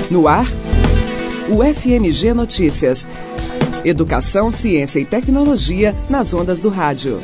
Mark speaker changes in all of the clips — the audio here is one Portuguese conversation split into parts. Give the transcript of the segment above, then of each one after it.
Speaker 1: No ar, o FMG Notícias. Educação, ciência e tecnologia nas ondas do rádio.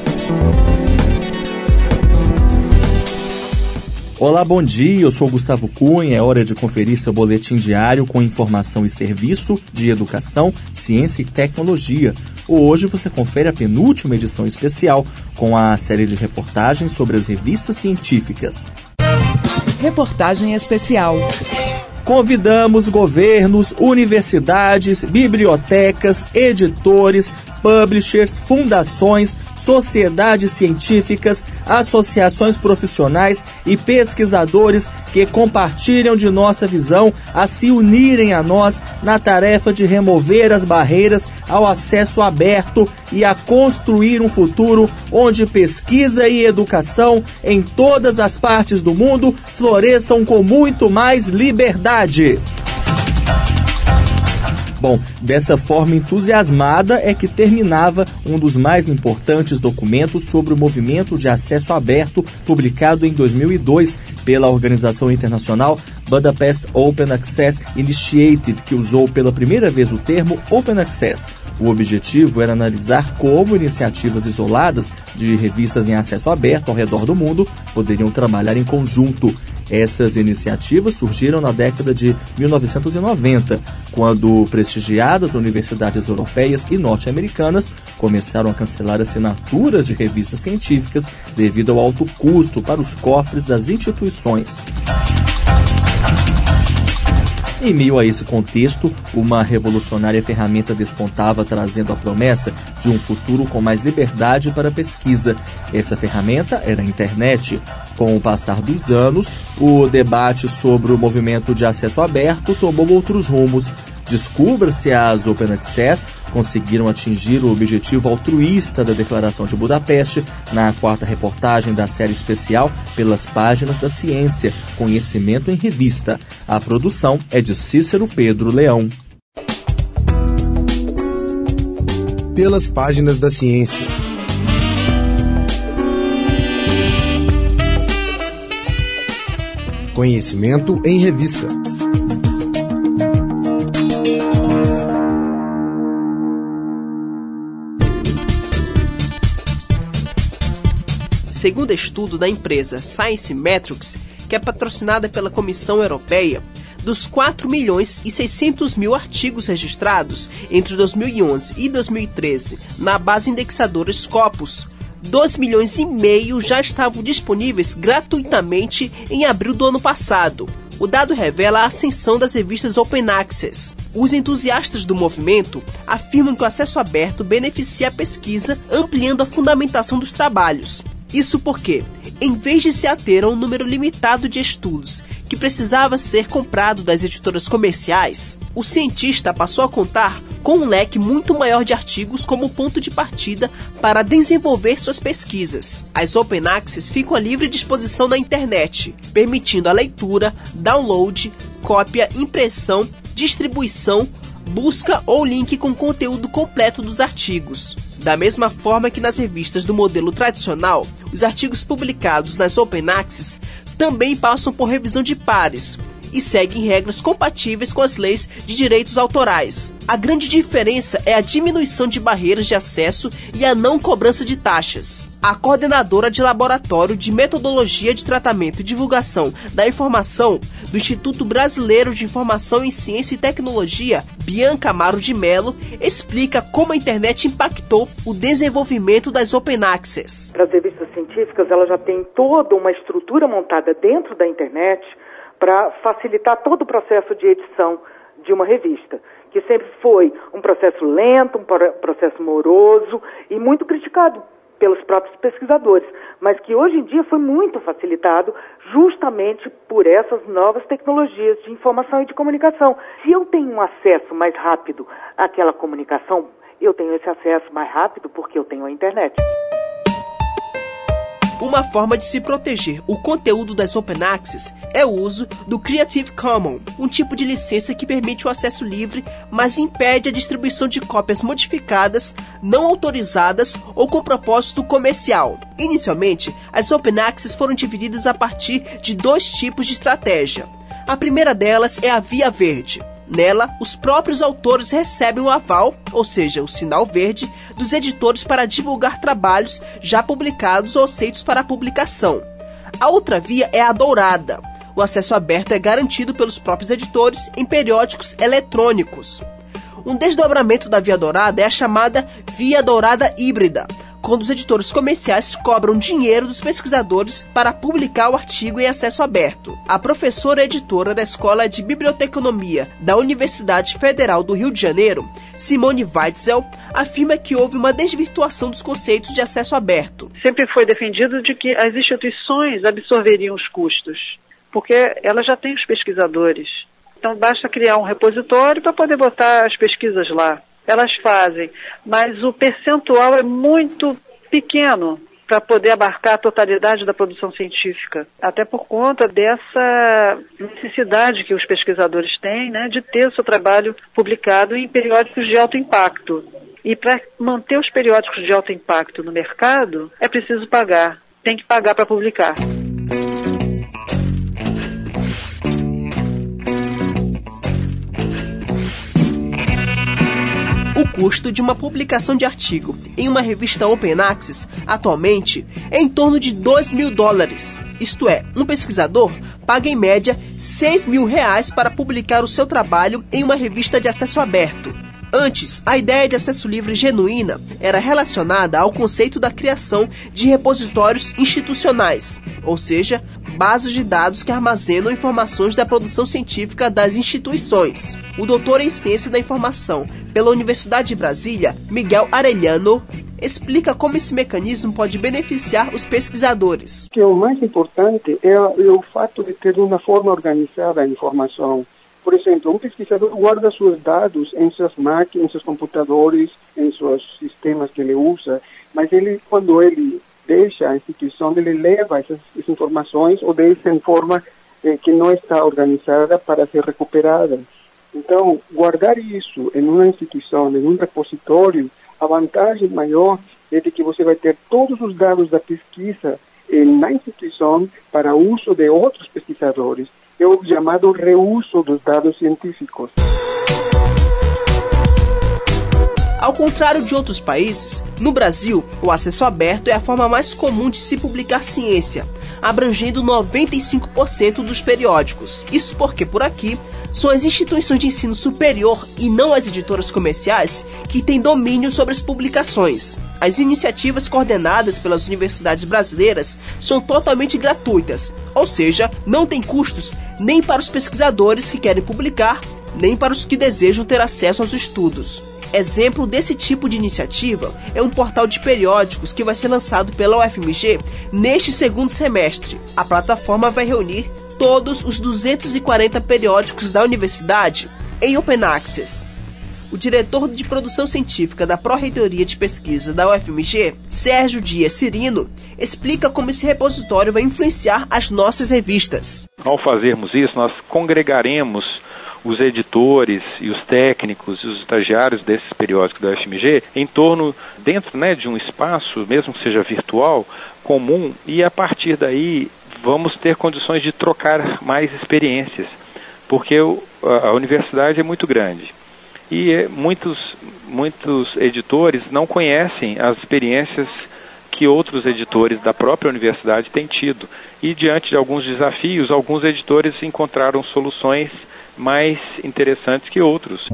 Speaker 2: Olá, bom dia, eu sou Gustavo Cunha, é hora de conferir seu boletim diário com informação e serviço de educação, ciência e tecnologia. Hoje você confere a penúltima edição especial com a série de reportagens sobre as revistas científicas.
Speaker 1: Reportagem especial.
Speaker 2: Convidamos governos, universidades, bibliotecas, editores, publishers, fundações, sociedades científicas, associações profissionais e pesquisadores que compartilham de nossa visão a se unirem a nós na tarefa de remover as barreiras ao acesso aberto e a construir um futuro onde pesquisa e educação em todas as partes do mundo floresçam com muito mais liberdade. Bom, dessa forma entusiasmada é que terminava um dos mais importantes documentos sobre o movimento de acesso aberto publicado em 2002 pela organização internacional Budapest Open Access Initiative, que usou pela primeira vez o termo Open Access. O objetivo era analisar como iniciativas isoladas de revistas em acesso aberto ao redor do mundo poderiam trabalhar em conjunto. Essas iniciativas surgiram na década de 1990, quando prestigiadas universidades europeias e norte-americanas começaram a cancelar assinaturas de revistas científicas devido ao alto custo para os cofres das instituições. Em meio a esse contexto, uma revolucionária ferramenta despontava, trazendo a promessa de um futuro com mais liberdade para a pesquisa. Essa ferramenta era a internet. Com o passar dos anos, o debate sobre o movimento de acesso aberto tomou outros rumos. Descubra se as Open Access conseguiram atingir o objetivo altruísta da Declaração de Budapeste na quarta reportagem da série especial Pelas Páginas da Ciência, Conhecimento em Revista. A produção é de Cícero Pedro Leão.
Speaker 3: Pelas Páginas da Ciência. Conhecimento em Revista.
Speaker 4: Segundo estudo da empresa Science Metrics, que é patrocinada pela Comissão Europeia, dos 4.600.000 artigos registrados entre 2011 e 2013 na base indexadora Scopus, 2,5 milhões já estavam disponíveis gratuitamente em abril do ano passado. O dado revela a ascensão das revistas Open Access. Os entusiastas do movimento afirmam que o acesso aberto beneficia a pesquisa, ampliando a fundamentação dos trabalhos. Isso porque, em vez de se ater a um número limitado de estudos que precisava ser comprado das editoras comerciais, o cientista passou a contar com um leque muito maior de artigos como ponto de partida para desenvolver suas pesquisas. As Open Access ficam à livre disposição na internet, permitindo a leitura, download, cópia, impressão, distribuição, busca ou link com conteúdo completo dos artigos. Da mesma forma que nas revistas do modelo tradicional, os artigos publicados nas Open Access também passam por revisão de pares e seguem regras compatíveis com as leis de direitos autorais. A grande diferença é a diminuição de barreiras de acesso e a não cobrança de taxas. A coordenadora de Laboratório de Metodologia de Tratamento e Divulgação da Informação do Instituto Brasileiro de Informação em Ciência e Tecnologia, Bianca Amaro de Mello, explica como a internet impactou o desenvolvimento das Open Access.
Speaker 5: As revistas científicas elas já têm toda uma estrutura montada dentro da internet para facilitar todo o processo de edição de uma revista, que sempre foi um processo lento, um processo moroso e muito criticado pelos próprios pesquisadores, mas que hoje em dia foi muito facilitado justamente por essas novas tecnologias de informação e de comunicação. Se eu tenho um acesso mais rápido àquela comunicação, eu tenho esse acesso mais rápido porque eu tenho a internet.
Speaker 4: Uma forma de se proteger o conteúdo das Open Access é o uso do Creative Commons, um tipo de licença que permite o acesso livre, mas impede a distribuição de cópias modificadas, não autorizadas ou com propósito comercial. Inicialmente, as Open Access foram divididas a partir de dois tipos de estratégia: A primeira delas é a Via Verde. Nela, os próprios autores recebem o aval, ou seja, o sinal verde, dos editores para divulgar trabalhos já publicados ou aceitos para publicação. A outra via é a Dourada. O acesso aberto é garantido pelos próprios editores em periódicos eletrônicos. Um desdobramento da Via Dourada é a chamada Via Dourada Híbrida, quando os editores comerciais cobram dinheiro dos pesquisadores para publicar o artigo em acesso aberto. A professora editora da Escola de Biblioteconomia da Universidade Federal do Rio de Janeiro, Simone Weitzel, afirma que houve uma desvirtuação dos conceitos de acesso aberto.
Speaker 6: Sempre foi defendido de que as instituições absorveriam os custos, porque elas já têm os pesquisadores. Então basta criar um repositório para poder botar as pesquisas lá. Elas fazem, mas o percentual é muito pequeno para poder abarcar a totalidade da produção científica. Até por conta dessa necessidade que os pesquisadores têm, né, de ter o seu trabalho publicado em periódicos de alto impacto. E para manter os periódicos de alto impacto no mercado, é preciso pagar. Tem que pagar para publicar.
Speaker 4: O custo de uma publicação de artigo em uma revista Open Access, atualmente, é em torno de $2.000. Isto é, um pesquisador paga em média R$6.000 para publicar o seu trabalho em uma revista de acesso aberto. Antes, a ideia de acesso livre genuína era relacionada ao conceito da criação de repositórios institucionais, ou seja, bases de dados que armazenam informações da produção científica das instituições. O doutor em Ciência da Informação pela Universidade de Brasília, Miguel Arellano, explica como esse mecanismo pode beneficiar os pesquisadores.
Speaker 7: O mais importante é o fato de ter uma forma organizada a informação. Por exemplo, um pesquisador guarda seus dados em suas máquinas, em seus computadores, em seus sistemas que ele usa, mas quando ele deixa a instituição, ele leva essas informações ou deixa em forma que não está organizada para ser recuperada. Então, guardar isso em uma instituição, em um repositório, a vantagem maior é de que você vai ter todos os dados da pesquisa na instituição para uso de outros pesquisadores. É o chamado reuso dos dados científicos.
Speaker 4: Ao contrário de outros países, no Brasil, o acesso aberto é a forma mais comum de se publicar ciência, abrangendo 95% dos periódicos. Isso porque, por aqui, são as instituições de ensino superior e não as editoras comerciais que têm domínio sobre as publicações. As iniciativas coordenadas pelas universidades brasileiras são totalmente gratuitas, ou seja, não tem custos nem para os pesquisadores que querem publicar, nem para os que desejam ter acesso aos estudos. Exemplo desse tipo de iniciativa é um portal de periódicos que vai ser lançado pela UFMG neste segundo semestre. A plataforma vai reunir todos os 240 periódicos da universidade em Open Access. O diretor de produção científica da Pró-Reitoria de Pesquisa da UFMG, Sérgio Dias Cirino, explica como esse repositório vai influenciar as nossas revistas.
Speaker 8: Ao fazermos isso, nós congregaremos os editores e os técnicos e os estagiários desses periódicos da UFMG em torno, dentro de um espaço, mesmo que seja virtual, comum, e a partir daí vamos ter condições de trocar mais experiências, porque a universidade é muito grande e muitos editores não conhecem as experiências que outros editores da própria universidade têm tido, e diante de alguns desafios, alguns editores encontraram soluções mais interessantes que outros.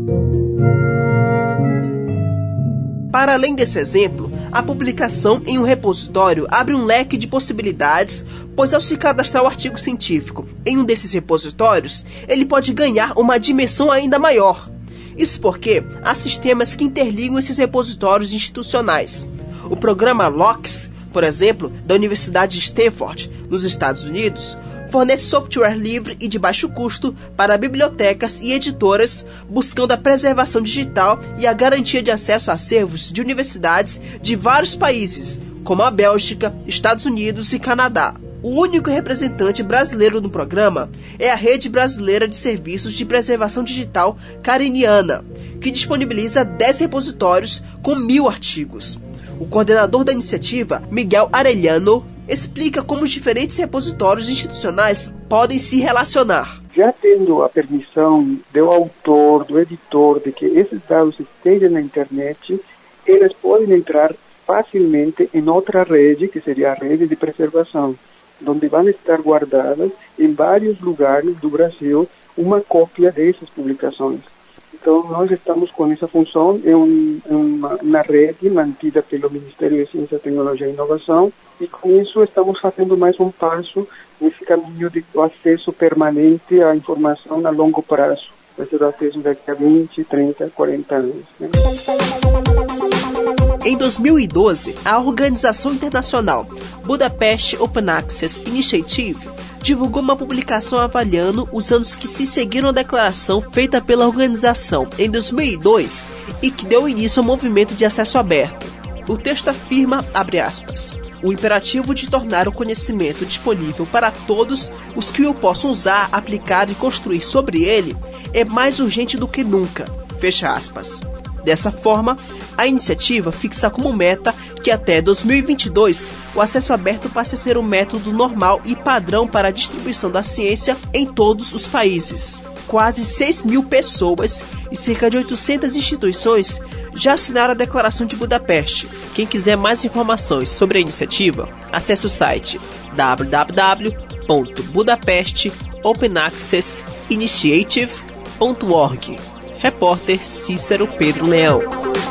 Speaker 4: Para além desse exemplo, a publicação em um repositório abre um leque de possibilidades, pois ao se cadastrar o artigo científico em um desses repositórios, ele pode ganhar uma dimensão ainda maior. Isso porque há sistemas que interligam esses repositórios institucionais. O programa LOCKSS, por exemplo, da Universidade de Stanford, nos Estados Unidos, fornece software livre e de baixo custo para bibliotecas e editoras, buscando a preservação digital e a garantia de acesso a acervos de universidades de vários países, como a Bélgica, Estados Unidos e Canadá. O único representante brasileiro no programa é a Rede Brasileira de Serviços de Preservação Digital Cariniana, que disponibiliza 10 repositórios com 1.000 artigos. O coordenador da iniciativa, Miguel Arellano, explica como os diferentes repositórios institucionais podem se relacionar.
Speaker 7: Já tendo a permissão do autor, do editor, de que esses dados estejam na internet, eles podem entrar facilmente em outra rede, que seria a rede de preservação, onde vão estar guardadas em vários lugares do Brasil uma cópia dessas publicações. Então, nós estamos com essa função na rede mantida pelo Ministério de Ciência, Tecnologia e Inovação, e com isso estamos fazendo mais um passo nesse caminho do acesso permanente à informação a longo prazo. Vai ser o acesso daqui a 20, 30, 40 anos. Né?
Speaker 4: Em 2012, a organização internacional Budapest Open Access Initiative divulgou uma publicação avaliando os anos que se seguiram à declaração feita pela organização em 2002 e que deu início ao movimento de acesso aberto. O texto afirma, abre aspas, o imperativo de tornar o conhecimento disponível para todos os que o possam usar, aplicar e construir sobre ele é mais urgente do que nunca, fecha aspas. Dessa forma, a iniciativa fixa como meta que até 2022 o acesso aberto passe a ser um método normal e padrão para a distribuição da ciência em todos os países. Quase 6.000 pessoas e cerca de 800 instituições já assinaram a Declaração de Budapeste. Quem quiser mais informações sobre a iniciativa, acesse o site www.budapesteopenaccessinitiative.org. Repórter Cícero Pedro Leão.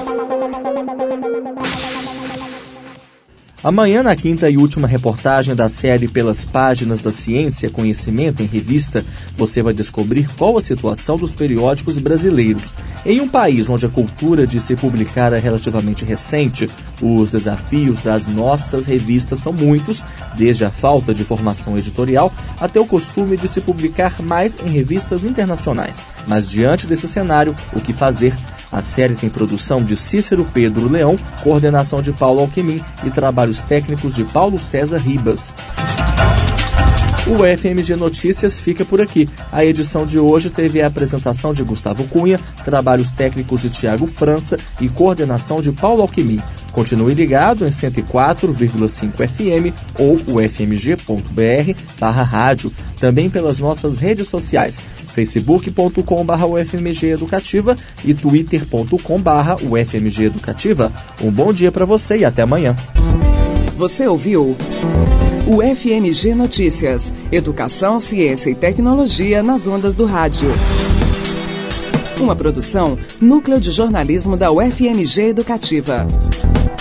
Speaker 2: Amanhã, na quinta e última reportagem da série Pelas Páginas da Ciência, Conhecimento em Revista, você vai descobrir qual a situação dos periódicos brasileiros. Em um país onde a cultura de se publicar é relativamente recente, os desafios das nossas revistas são muitos, desde a falta de formação editorial até o costume de se publicar mais em revistas internacionais. Mas diante desse cenário, o que fazer? A série tem produção de Cícero Pedro Leão, coordenação de Paulo Alquemin e trabalhos técnicos de Paulo César Ribas. O FMG Notícias fica por aqui. A edição de hoje teve a apresentação de Gustavo Cunha, trabalhos técnicos de Tiago França e coordenação de Paulo Alquemin. Continue ligado em 104,5 FM ou ufmg.br/rádio, também pelas nossas redes sociais, facebook.com/UFMG Educativa e twitter.com/UFMG Educativa. Um bom dia para você e até amanhã.
Speaker 1: Você ouviu o FMG Notícias, Educação, Ciência e Tecnologia nas ondas do rádio. Uma produção, Núcleo de Jornalismo da UFMG Educativa.